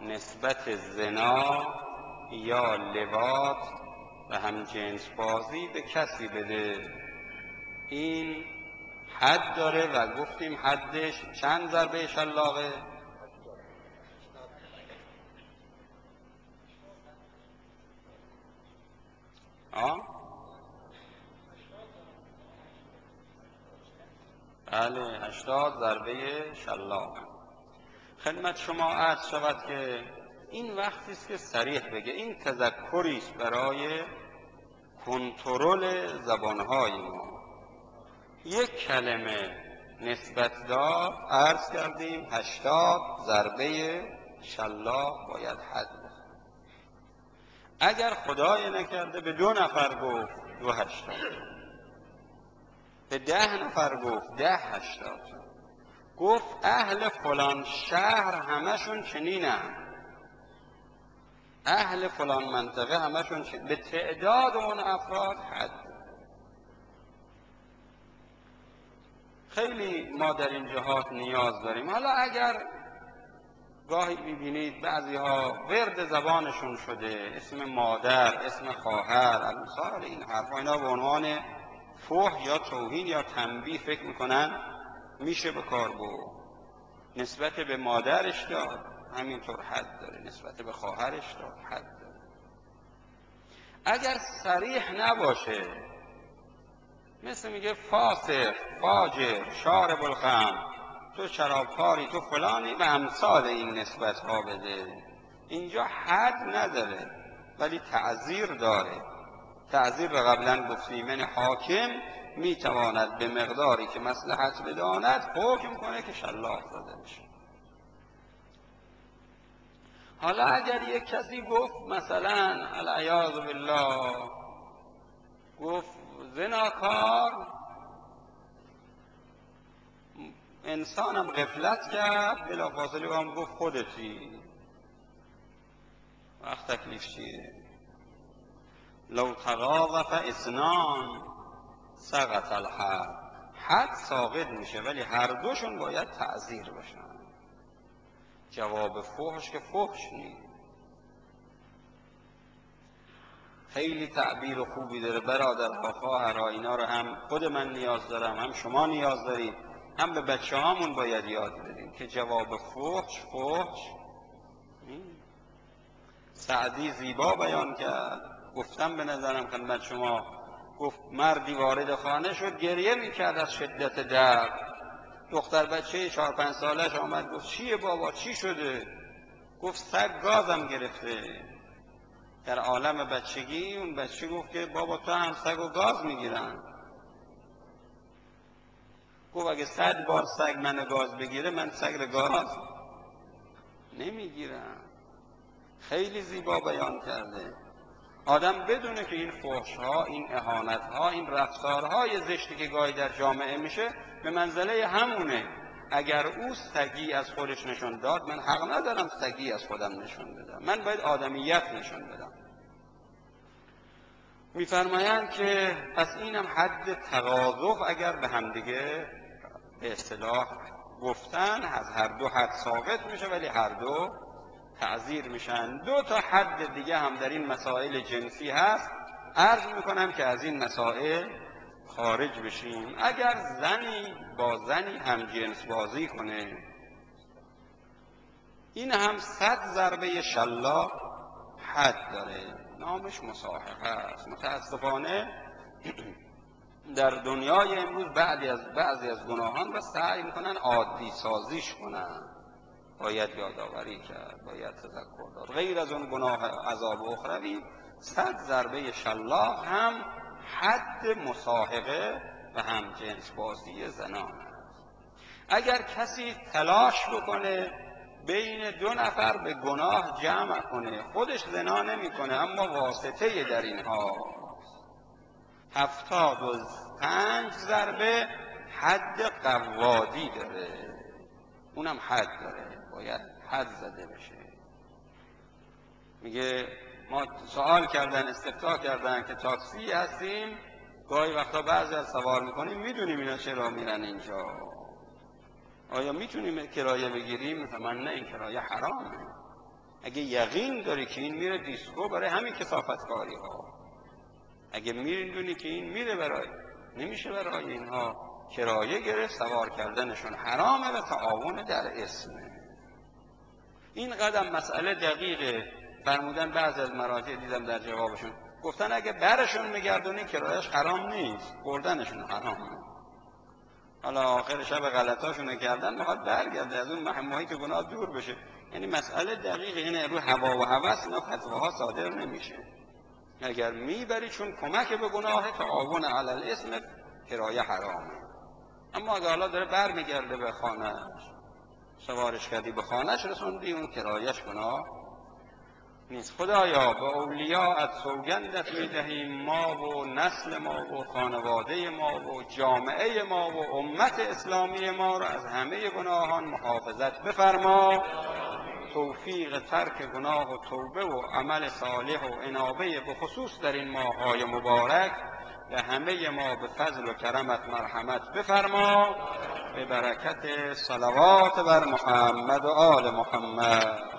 نسبت زنا یا لواط و همجنس بازی به کسی بده. این حد داره و گفتیم حدش چند ضربه شلاقه؟ بله 80 ضربه شلاق. خدمت شما عرض شود که این وقتی است که صریح بگه. این تذکری است برای کنترل زبانهای ما. یک کلمه نسبت دار عرض کردیم 80 ضربه شلاق باید حد بخوره. اگر خدای نکرده به 2 نفر گفت 280، به 10 نفر گفت 1080، گفت اهل فلان شهر همشون چنینن، اهل فلان منطقه همشون به تعداد اون افراد حد. خیلی ما در این جهات نیاز داریم. حالا اگر گاهی میبینید بعضی ها ورد زبانشون شده اسم مادر، اسم خواهر، امثال این حرفا، اینا به عنوان فحش یا توهین یا تنبیه فکر میکنن میشه به کار برد. نسبت به مادرش داد همینطور حد داره، نسبت به خواهرش داد حد داره. اگر صریح نباشه، مثل میگه فاسق، فاجر، شارب الخمر، تو شرابخواری، تو فلانی و امثال این نسبت ها بده. اینجا حد نداره ولی تعزیر داره. تعزیر را قبلا گفتیم، یعنی حاکم میتواند به مقداری که مصلحت بداند حکم کنه که شلاق زده بشه. حالا اگر یک کسی گفت مثلا العیاذ بالله، گفت زناکار، انسانم غفلت کرد، بلافاصله هم گفت خودتی، وقت تکلیف چیه؟ لو تراغف اثنان سقط الحد. حد ساقط میشه ولی هر دوشون باید تعزیر بشن. جواب فحش که فحش نیست. خیلی تعبیر خوبی داره برادرها، خواهرها، اینا رو هم خود من نیاز دارم، هم شما نیاز دارید، هم به بچه هامون باید یاد بدیم که جواب فحش فحش نیست. سعدی زیبا بیان کرد، گفتم به نظرم خدمت شما، گفت مردی وارد خانه شد گریه میکرد از شدت درد. دختر بچه 4-5 سالش آمد گفت چیه بابا، چی شده؟ گفت سگ گازم گرفته. در عالم بچگی اون بچه گفت که بابا تو هم سگ و گاز میگیرن. گفت اگه 100 بار سگ منو گاز بگیره من سگ رو گاز نمیگیرم. خیلی زیبا بیان کرده. آدم بدونه که این فحش‌ها، این اهانت‌ها، این رفتارهای زشتی که گاهی در جامعه میشه به منزله همونه. اگر او سگی از خودش نشون داد، من حق ندارم سگی از خودم نشون بدم، من باید آدمیت نشون بدم. میفرمایند که پس اینم حد تقاذف، اگر به همدیگه به اصطلاح گفتن از هر دو حد ساقط میشه ولی هر دو تعزیر میشن. 2 تا حد دیگه هم در این مسائل جنسی هست، عرض میکنم که از این مسائل خارج بشیم. اگر زنی با زنی هم جنس بازی کنه، این هم 100 ضربه شلاق حد داره، نامش مصاحبه است. متاسفانه در دنیای امروز بعضی از گناهان را سعی میکنن عادی سازیش کنن. باید یادآوری کرد، باید تذکر داد. غیر از اون گناه عذاب اخروی، 100 ضربه شلاق هم حد مصاحبه و هم جنس بازی زنان است. اگر کسی تلاش بکنه بین 2 نفر به گناه جمع کنه، خودش زنا نمی کنه اما واسطه در اینها، 75 ضربه حد قوادی داره. اونم حد داره، باید حد زده بشه. میگه ما سوال کردن، استفتاء کردن که تاکسی هستیم، گاهی وقتا بعضی از سوار میکنیم میدونیم اینا چرا میرن اینجا، آیا میتونیم کرایه بگیریم؟ مثلا نه، این کرایه حرامه. اگه یقین داری که این میره دیسکو برای همین کثافتکاری ها، اگه میدونی که این میره برای نمیشه برای اینها کرایه گرفت، سوار کردنشون حرامه و تعاون در اسمه. این قدم مسئله دقیقه. فرمودن بعض از مراجع دیدم در جوابشون گفتن اگه برشون میگردونی کرایهش حرام نیست، بردنشون حرامه. حالا آخر شب غلطاشونو کردن میخواد برگرده از اون محیط گناه دور بشه. یعنی مسئله دقیقه اینه، رو هوا و هوس اینا فتواها صادر نمیشه. اگر میبری چون کمک به گناه، تعاون علی الاسم، کرایه حرامه. اما اگر حالا داره برمیگرده به خانه‌اش، سوارش کردی به خانه‌اش رسوندی، اون کرایهش گناه نیست. خدایا به اولیاءت سوگندت میدهیم، ما و نسل ما و خانواده ما و جامعه ما و امت اسلامی ما را از همه گناهان محافظت بفرما. توفیق ترک گناه و توبه و عمل صالح و انابه به خصوص در این ماه‌های مبارک و همه ما به فضل و کرمت مرحمت بفرما، به برکت صلوات بر محمد و آل محمد.